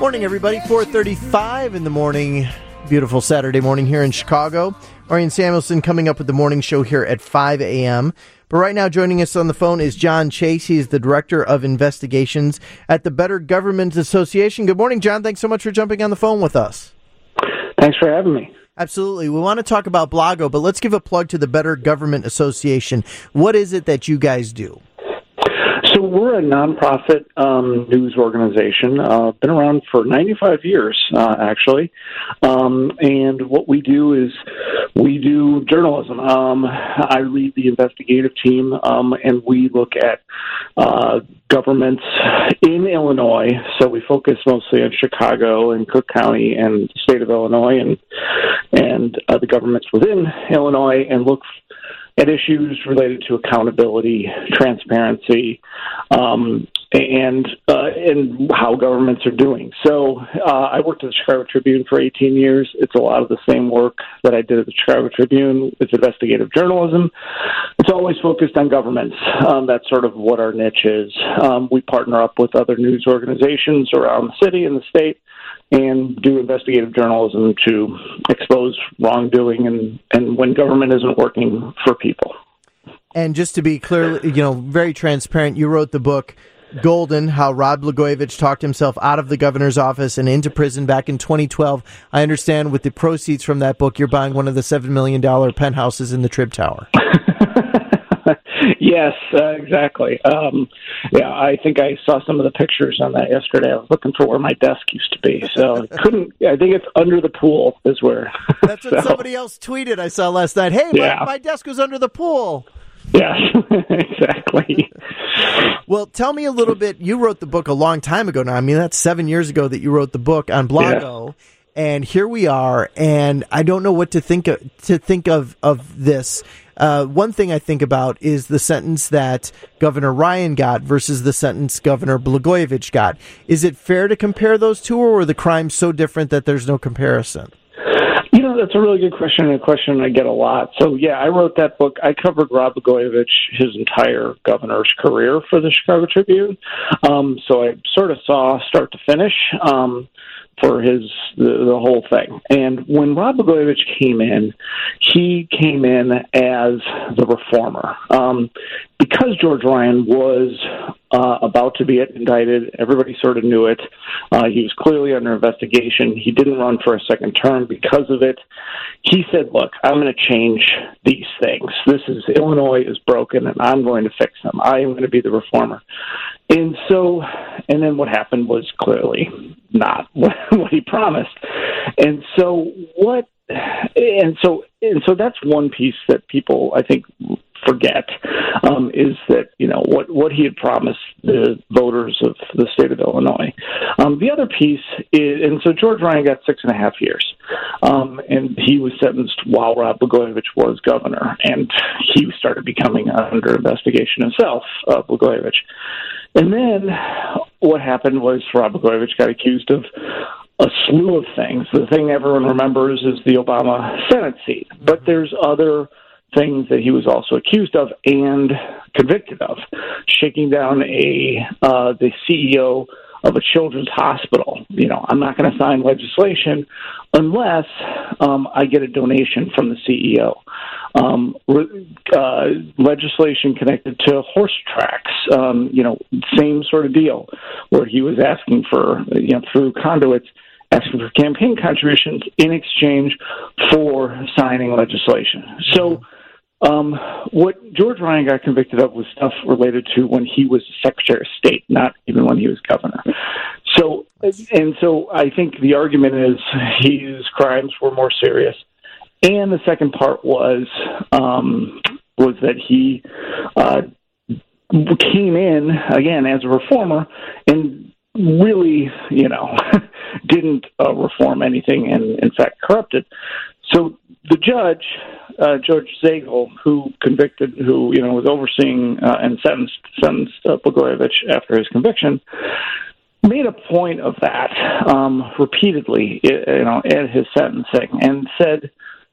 Morning, everybody. 4:35 in the morning. Beautiful Saturday morning here in Chicago. Orion Samuelson coming up with the morning show here at 5 a.m. But right now joining us on the phone is John Chase. He is the Director of Investigations at the Better Government Association. Good morning, John. Thanks so much for jumping on the phone with us. Thanks for having me. Absolutely. We want to talk about Blago, but let's give a plug to the Better Government Association. What is it that you guys do? So we're a nonprofit news organization. Been around for 95 years, actually. And what we do is we do journalism. I lead the investigative team, and we look at governments in Illinois. So we focus mostly on Chicago and Cook County and the state of Illinois and the governments within Illinois, and look at issues related to accountability, transparency, and how governments are doing. So I worked at the Chicago Tribune for 18 years. It's a lot of the same work that I did at the Chicago Tribune. It's investigative journalism. It's always focused on governments. That's sort of what our niche is. We partner up with other news organizations around the city and the state and do investigative journalism to expose wrongdoing and when government isn't working for people. And just to be clear, very transparent, you wrote the book Golden, How Rod Blagojevich Talked Himself Out of the Governor's Office and Into Prison back in 2012. I understand with the proceeds from that book, you're buying one of the $7 million penthouses in the Trib Tower. Yes, exactly. I think I saw some of the pictures on that yesterday. I was looking for where my desk used to be, so I think it's under the pool is where. That's what somebody else tweeted I saw last night. Hey, my desk was under the pool. Yes, exactly. Well, tell me a little bit. You wrote the book a long time ago now. I mean, that's 7 years ago that you wrote the book on Blago. Yeah. And here we are, and I don't know what to think of this. One thing I think about is the sentence that Governor Ryan got versus the sentence Governor Blagojevich got. Is it fair to compare those two, or are the crimes so different that there's no comparison? That's a really good question, and a question I get a lot. So, I wrote that book. I covered Rod Blagojevich, his entire governor's career for the Chicago Tribune. So I sort of saw start to finish for the whole thing. And when Rod Blagojevich came in, he came in as the reformer. Because George Ryan was about to be indicted, everybody sort of knew it. He was clearly under investigation. He didn't run for a second term because of it. He said, look, I'm going to change these things. Illinois is broken, and I'm going to fix them. I am going to be the reformer. And then what happened was clearly not what he promised. And so that's one piece that people, I think, forget, is that, what he had promised the voters of the state of Illinois. The other piece is, and so George Ryan got 6.5 years, and he was sentenced while Rod Blagojevich was governor, and he started becoming under investigation himself, Blagojevich. And then what happened was Rod Blagojevich got accused of a slew of things. The thing everyone remembers is the Obama Senate seat, but there's other things that he was also accused of and convicted of. Shaking down the CEO of a children's hospital. I'm not going to sign legislation unless I get a donation from the CEO. Legislation connected to horse tracks, same sort of deal, where he was asking for, through conduits, asking for campaign contributions in exchange for signing legislation. So what George Ryan got convicted of was stuff related to when he was Secretary of State, not even when he was governor. So I think the argument is his crimes were more serious. And the second part was that he came in, again, as a reformer and really, didn't reform anything and, in fact, corrupted. So the judge, Judge Zagel, who was overseeing and sentenced Blagojevich after his conviction, made a point of that repeatedly, at his sentencing, and said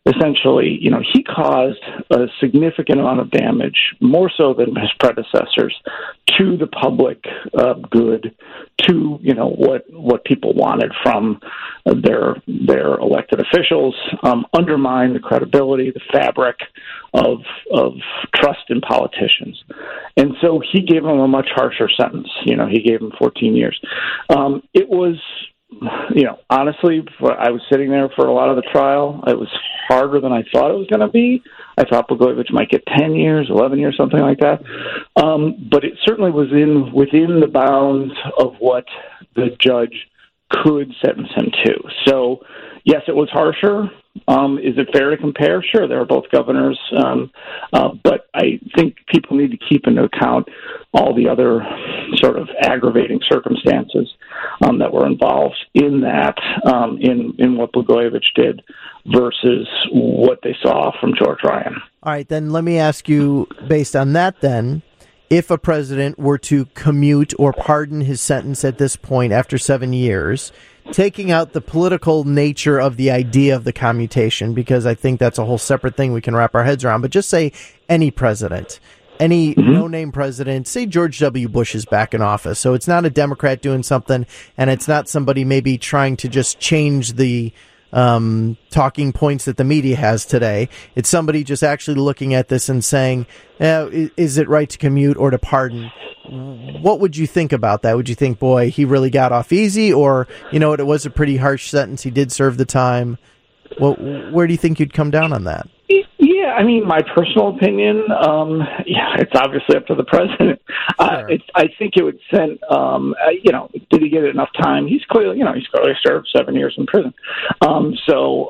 essentially, he caused a significant amount of damage, more so than his predecessors, to the public good, to what people wanted from their elected officials, undermine the credibility, the fabric of trust in politicians. And so he gave him a much harsher sentence. He gave him 14 years. It was, honestly, I was sitting there for a lot of the trial. It was harder than I thought it was going to be. I thought Blagojevich might get 10 years, 11 years, something like that. But it certainly was within the bounds of what the judge could sentence him to. So, yes, it was harsher. Is it fair to compare? Sure, they were both governors. But I think people need to keep into account all the other sort of aggravating circumstances that were involved in that, in what Blagojevich did versus what they saw from George Ryan. All right, then let me ask you, based on that then, if a president were to commute or pardon his sentence at this point after 7 years, taking out the political nature of the idea of the commutation, because I think that's a whole separate thing we can wrap our heads around, but just say any president, any no-name president, say George W. Bush is back in office. So it's not a Democrat doing something, and it's not somebody maybe trying to just change the talking points that the media has today. It's somebody just actually looking at this and saying, is it right to commute or to pardon? What would you think about that? Would you think, boy, he really got off easy, or, it was a pretty harsh sentence, he did serve the time? Well, where do you think you'd come down on that? Yeah, I mean, my personal opinion, it's obviously up to the president. Sure. I think it would send, did he get enough time? He's clearly served 7 years in prison. So,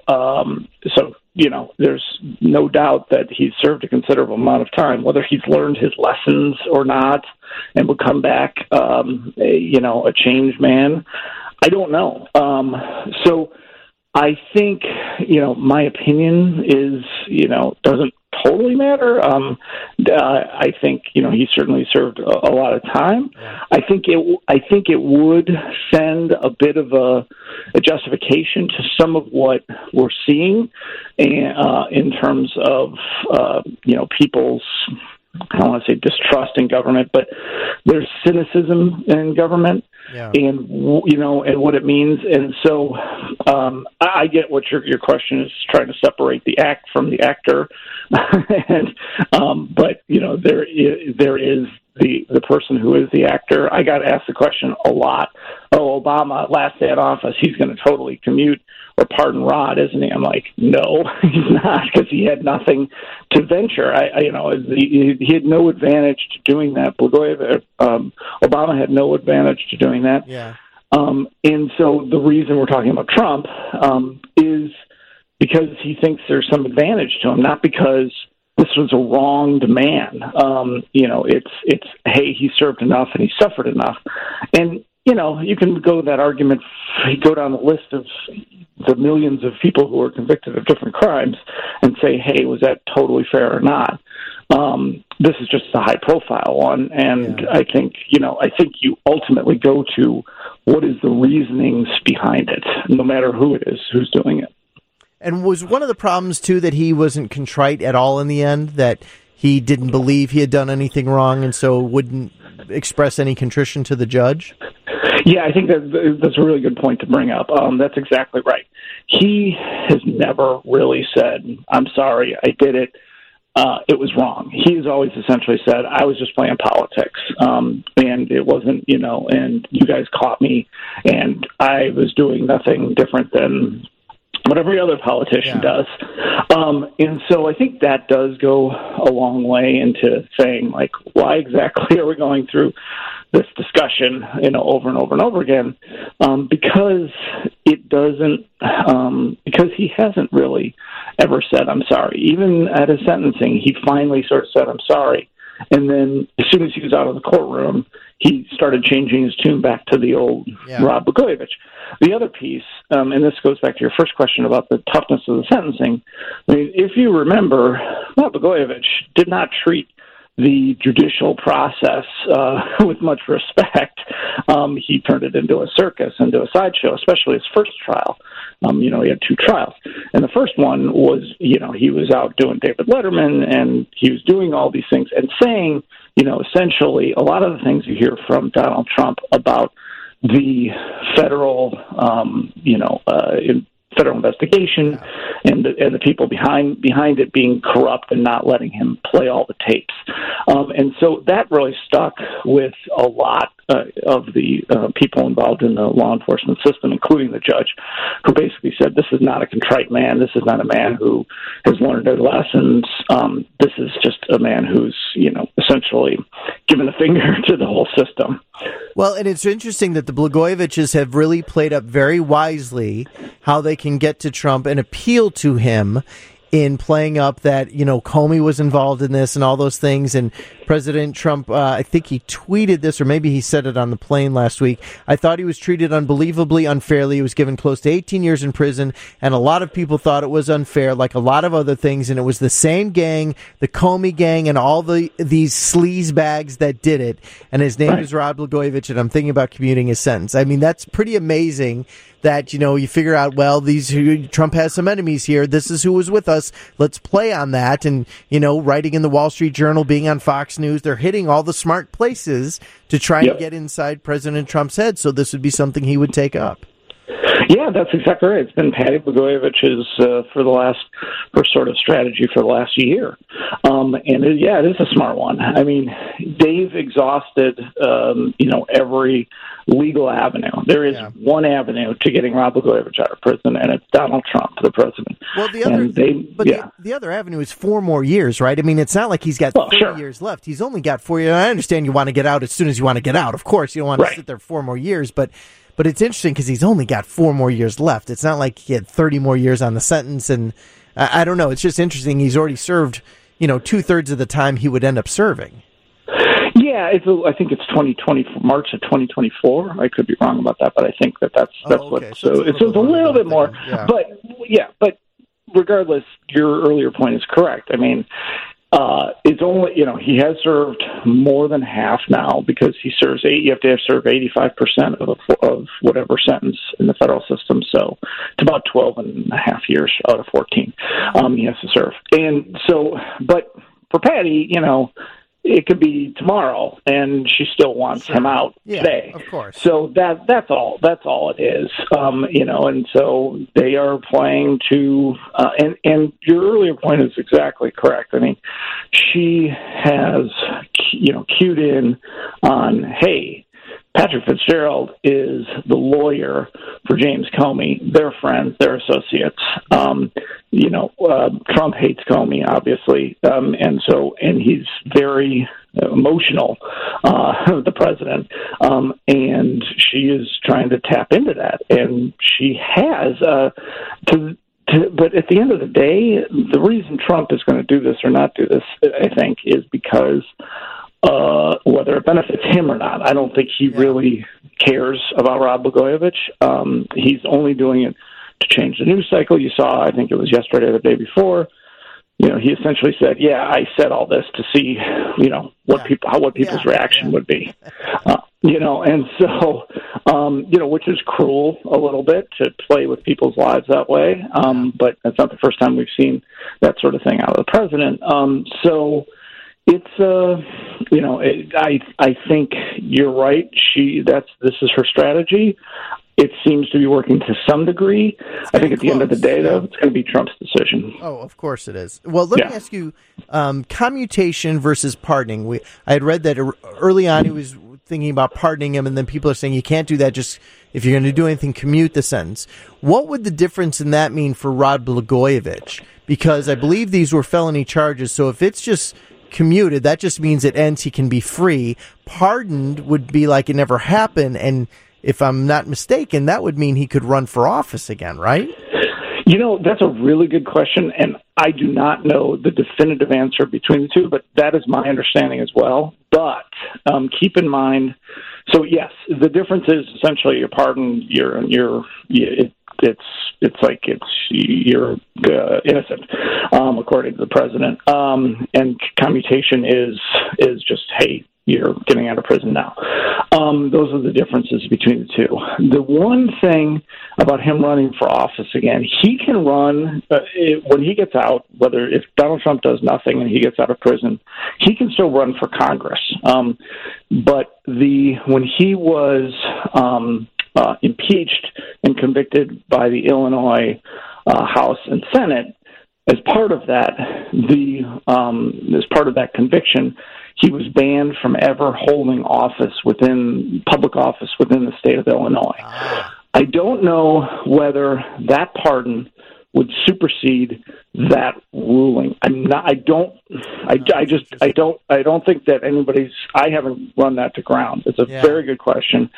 there's no doubt that he's served a considerable amount of time. Whether he's learned his lessons or not and would come back, a changed man, I don't know. So I think, my opinion is, doesn't totally matter. I think, he certainly served a lot of time. I think it would send a bit of a justification to some of what we're seeing in terms of, people's, I don't want to say distrust in government, but there's cynicism in government. Yeah. And and what it means, and so I get what your question is, trying to separate the act from the actor, and but there is the person who is the actor. I got asked the question a lot. Oh, Obama, last day in office, he's going to totally commute or pardon Rod, isn't he? I'm like, no, he's not, because he had nothing to venture. He had no advantage to doing that. Obama had no advantage to doing that. Yeah. And so the reason we're talking about Trump is because he thinks there's some advantage to him, not because this was a wronged man. It's hey, he served enough and he suffered enough, and you can go that argument, go down the list of the millions of people who are convicted of different crimes and say, hey, was that totally fair or not? This is just a high-profile one, and I think you ultimately go to what is the reasonings behind it, no matter who it is who's doing it. And was one of the problems, too, that he wasn't contrite at all in the end, that he didn't believe he had done anything wrong and so wouldn't express any contrition to the judge? Yeah, I think that's a really good point to bring up. That's exactly right. He has never really said, I'm sorry, I did it. It was wrong. He's always essentially said, I was just playing politics, and it wasn't, and you guys caught me, and I was doing nothing different than what every other politician does. And so I think that does go a long way into saying, like, why exactly are we going through this discussion, over and over and over again? Because it doesn't, because he hasn't really ever said, I'm sorry. Even at his sentencing, he finally sort of said, I'm sorry. And then as soon as he was out of the courtroom, he started changing his tune back to the old Rod Blagojevich. The other piece, and this goes back to your first question about the toughness of the sentencing, I mean, if you remember, Rod Blagojevich did not treat the judicial process with much respect. He turned it into a circus, into a sideshow, especially his first trial. He had 2 trials. And the first one was, he was out doing David Letterman, and he was doing all these things and saying, essentially a lot of the things you hear from Donald Trump about the federal, federal investigation and the people behind it being corrupt and not letting him play all the tapes. And so that really stuck with a lot of the people involved in the law enforcement system, including the judge, who basically said, this is not a contrite man. This is not a man who has learned their lessons. This is just a man who's, essentially given the finger to the whole system. Well, and it's interesting that the Blagojeviches have really played up very wisely how they can get to Trump and appeal to him in playing up that, Comey was involved in this and all those things. And President Trump, I think he tweeted this, or maybe he said it on the plane last week. I thought he was treated unbelievably unfairly. He was given close to 18 years in prison, and a lot of people thought it was unfair, like a lot of other things. And it was the same gang, the Comey gang, and all these sleaze bags that did it. And his name is Rod Blagojevich, and I'm thinking about commuting his sentence. I mean, that's pretty amazing that, you figure out, well, Trump has some enemies here. This is who was with us. Let's play on that. And, writing in the Wall Street Journal, being on Fox News, they're hitting all the smart places to try and get inside President Trump's head. So this would be something he would take up. Yeah, that's exactly right. It's been Patty Blagojevich's sort of strategy for the last year. It is a smart one. I mean, they've exhausted, every legal avenue. There is one avenue to getting Rod Blagojevich out of prison, and it's Donald Trump, the president. Well, the other avenue is 4 more years, right? I mean, it's not like he's got 30 years left. He's only got 4 years. I understand you want to get out as soon as you want to get out. Of course, you don't want to sit there 4 more years, but it's interesting because he's only got 4 more years left. It's not like he had 30 more years on the sentence, and I don't know. It's just interesting. He's already served, 2/3 of the time he would end up serving. Yeah, I think it's March of 2024. I could be wrong about that, but I think that's what. So it's a little bit more. Yeah. But regardless, your earlier point is correct. I mean, it's only, he has served more than half now because he serves you have to serve 85% of whatever sentence in the federal system. So it's about 12 and a half years out of 14 he has to serve. And so, but for Patty, it could be tomorrow, and she still wants him out today. Of course. So that's all it is. And so they are playing to. And your earlier point is exactly correct. I mean, she has cued in on, hey, Patrick Fitzgerald is the lawyer for James Comey. They're friends. They're associates. Trump hates Comey, obviously, and he's very emotional, the president, and she is trying to tap into that, and she has but at the end of the day, the reason Trump is going to do this or not do this, I think, is because whether it benefits him or not. I don't think he really cares about Rod Blagojevich. He's only doing it to change the news cycle. You saw, I think it was yesterday or the day before, he essentially said, I said all this to see, what people's reaction would be. And so, which is cruel a little bit to play with people's lives that way. But that's not the first time we've seen that sort of thing out of the president. So it's, I think you're right. This is her strategy. It seems to be working to some degree. I think at the end of the day, though, it's going to be Trump's decision. Oh, of course it is. Well, let me ask you, commutation versus pardoning. I had read that early on he was thinking about pardoning him, and then people are saying you can't do that. Just if you're going to do anything, commute the sentence. What would the difference in that mean for Rod Blagojevich? Because I believe these were felony charges, so if it's just commuted, that just means it ends, he can be free. Pardoned would be like it never happened, and if I'm not mistaken, that would mean he could run for office again, right? That's a really good question, and I do not know the definitive answer between the two, but that is my understanding as well. But keep in mind, so yes, the difference is essentially you're pardoned, it you're innocent, according to the president. And commutation is just, hey, you're getting out of prison now. Those are the differences between the two. The one thing about him running for office again, he can run when he gets out, if Donald Trump does nothing and he gets out of prison, he can still run for Congress. But when he was impeached and convicted by the Illinois House and Senate, as part of that, as part of that conviction, he was banned from ever holding public office within the state of Illinois. I don't know whether that pardon would supersede that ruling. I don't think that I haven't run that to ground. It's a very good question.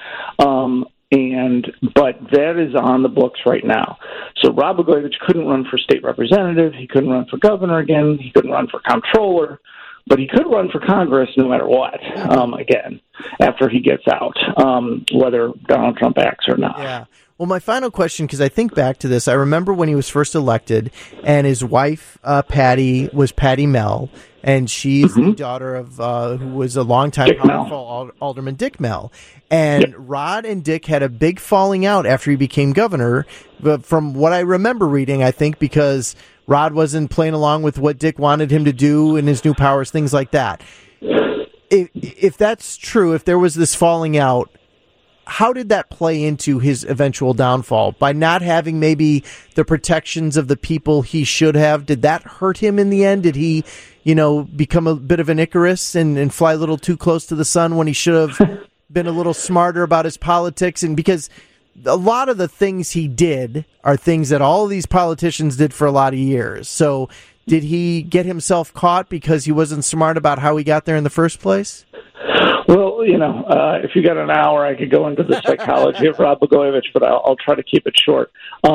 But that is on the books right now. So Rod Blagojevich couldn't run for state representative. He couldn't run for governor again. He couldn't run for comptroller. But he could run for Congress no matter what, again, after he gets out, whether Donald Trump acts or not. Yeah. Well, my final question, because I think back to this, I remember when he was first elected, and his wife, Patty, was Patty Mell, and she's the daughter of who was a longtime powerful Alderman Dick Mell. And Rod and Dick had a big falling out after he became governor, but from what I remember reading, I think because Rod wasn't playing along with what Dick wanted him to do in his new powers, things like that. If that's true, if there was this falling out, how did that play into his eventual downfall? By not having maybe the protections of the people he should have, did that hurt him in the end? Did he, become a bit of an Icarus and fly a little too close to the sun when he should have been a little smarter about his politics? And because a lot of the things he did are things that all of these politicians did for a lot of years. So did he get himself caught because he wasn't smart about how he got there in the first place? Well, if you got an hour, I could go into the psychology of Rod Blagojevich, but I'll try to keep it short.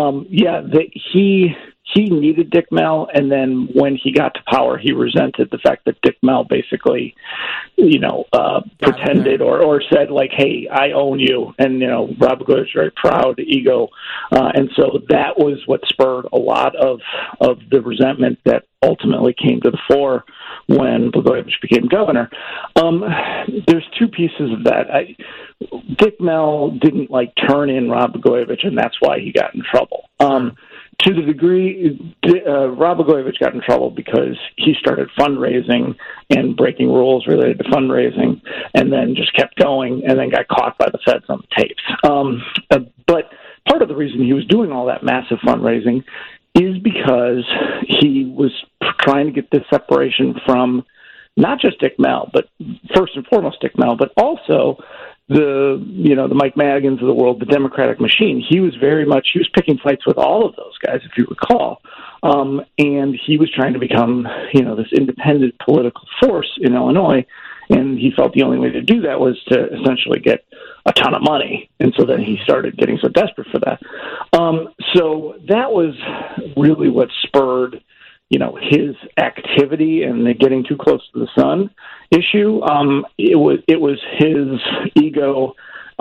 He needed Dick Mell, and then when he got to power, he resented the fact that Dick Mell basically, pretended or said, like, hey, I own you. And, Rod Blagojevich very proud, ego. And so that was what spurred a lot of the resentment that ultimately came to the fore when Blagojevich became governor. There's two pieces of that. Dick Mell didn't turn in Rod Blagojevich, and that's why he got in trouble. To the degree, Rod Blagojevich got in trouble because he started fundraising and breaking rules related to fundraising, and then just kept going, and then got caught by the feds on the tapes. But part of the reason he was doing all that massive fundraising is because he was trying to get this separation from not just Dick Mell, but first and foremost Dick Mell, but also the Mike Madigans of the world, the Democratic machine. He was picking fights with all of those guys, if you recall. And he was trying to become, this independent political force in Illinois. And he felt the only way to do that was to essentially get a ton of money. And so then he started getting so desperate for that. So that was really what spurred, his activity and the getting too close to the sun issue. It was his ego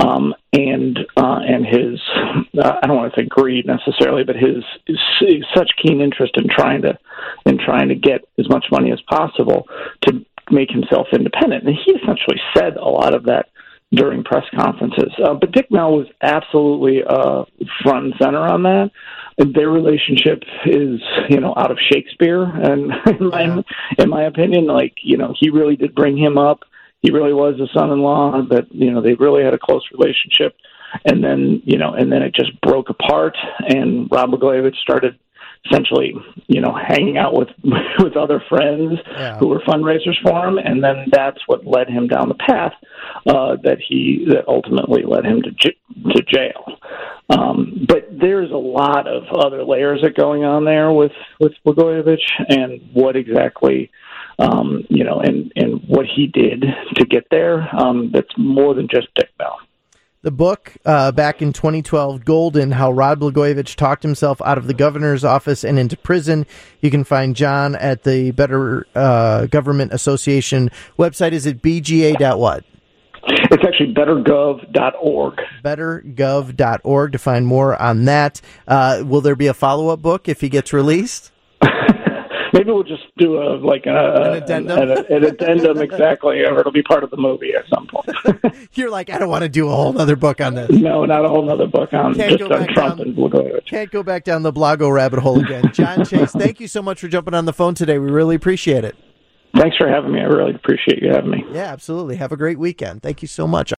and his I don't want to say greed necessarily, but his such keen interest in trying to get as much money as possible to make himself independent. And he essentially said a lot of that during press conferences. But Dick Mell was absolutely front and center on that. And their relationship is, out of Shakespeare. And in my opinion, he really did bring him up. He really was a son-in-law. That they really had a close relationship. And then it just broke apart. And Rod Blagojevich started essentially, hanging out with other friends who were fundraisers for him, and then that's what led him down the path that ultimately led him to jail. But there's a lot of other layers that going on there with Blagojevich, and what exactly, and what he did to get there. That's more than just Dick Mell. The book, back in 2012, Golden, How Rod Blagojevich Talked Himself Out of the Governor's Office and Into Prison. You can find John at the Better Government Association website. Is it bga.what? It's actually bettergov.org. Bettergov.org to find more on that. Will there be a follow-up book if he gets released? Maybe we'll just do an addendum. An addendum, exactly, or it'll be part of the movie at some point. You're like, I don't want to do a whole other book on this. No, not a whole other book on Trump and Blagojevich. Can't go back down the Blago rabbit hole again. John Chase, thank you so much for jumping on the phone today. We really appreciate it. Thanks for having me. I really appreciate you having me. Yeah, absolutely. Have a great weekend. Thank you so much.